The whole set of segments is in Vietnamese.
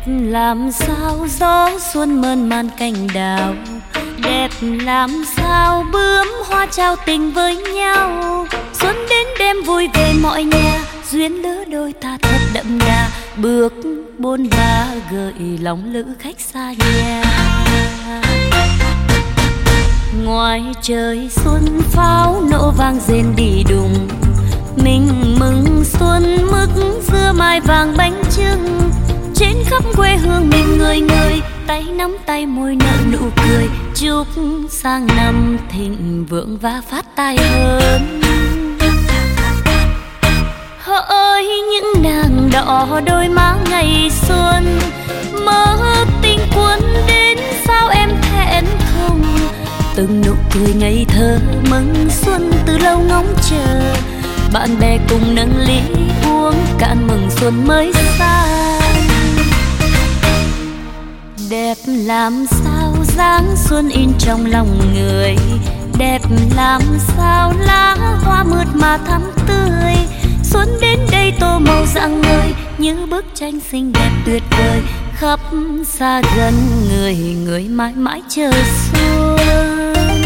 làm sao gió xuân mơn man cành đào, đẹp làm sao bướm hoa trao tình với nhau. Xuân đến đêm vui về mọi nhà, duyên lứa đôi ta thật đậm đà, bước bôn ba gợi lòng lữ khách xa nhà. Ngoài trời xuân pháo nổ vang rền đi đùng, mình mừng xuân mứt dưa mai vàng bánh chưng. Trên khắp quê hương mình người người, tay nắm tay môi nở nụ cười, chúc sang năm thịnh vượng và phát tài hơn. Hỡi những nàng đỏ đôi má ngày xuân, mơ tình quân đến sao em thẹn thùng. Từng nụ cười ngây thơ mừng xuân từ lâu ngóng chờ, bạn bè cùng nâng ly uống cạn mừng xuân mới sang. Đẹp làm sao dáng xuân in trong lòng người, đẹp làm sao lá hoa mượt mà thắm tươi. Xuân đến đây tô màu rạng ngời như bức tranh xinh đẹp tuyệt vời, khắp xa gần người người mãi mãi chờ xuân.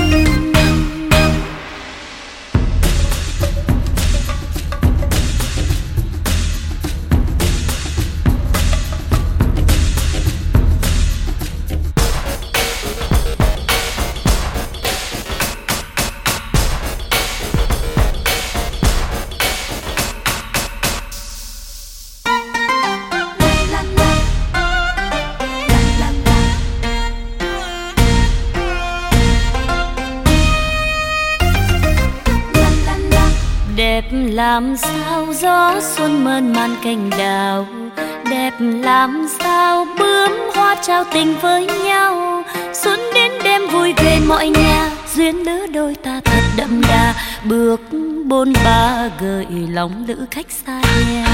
Đẹp làm sao gió xuân mơn man cành đào, đẹp làm sao bướm hoa trao tình với nhau. Xuân đến đêm vui về mọi nhà, duyên lứa đôi ta thật đậm đà, bước bôn ba gợi lòng lữ khách xa nhà.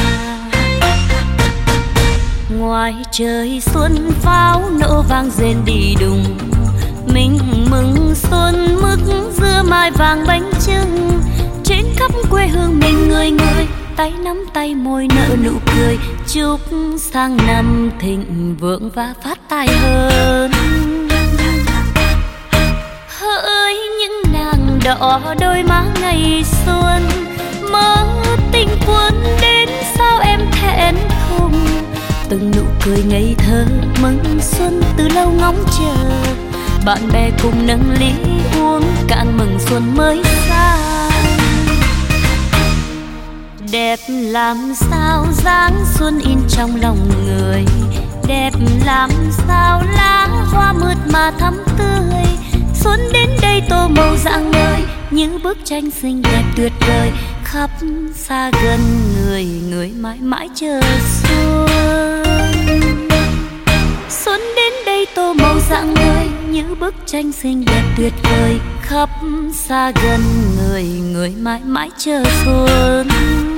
Ngoài trời xuân pháo nổ vang rền đi đùng, mình mừng xuân mứt dưa mai vàng bánh chưng. Trên khắp quê hương mình người người, tay nắm tay môi nở nụ cười, chúc sang năm thịnh vượng và phát tài hơn. Hỡi những nàng đỏ đôi má ngày xuân, mơ tình quân đến sao em thẹn thùng. Từng nụ cười ngây thơ mừng xuân từ lâu ngóng chờ, bạn bè cùng nâng ly uống cạn mừng xuân mới sang. Đẹp làm sao dáng xuân in trong lòng người, đẹp làm sao lá hoa mượt mà thắm tươi. Xuân đến đây tô màu rạng ngời như bức tranh xinh đẹp tuyệt vời, khắp xa gần người người mãi mãi chờ xuân. Xuân đến đây tô màu rạng ngời như bức tranh xinh đẹp tuyệt vời, khắp xa gần người người mãi mãi chờ xuân.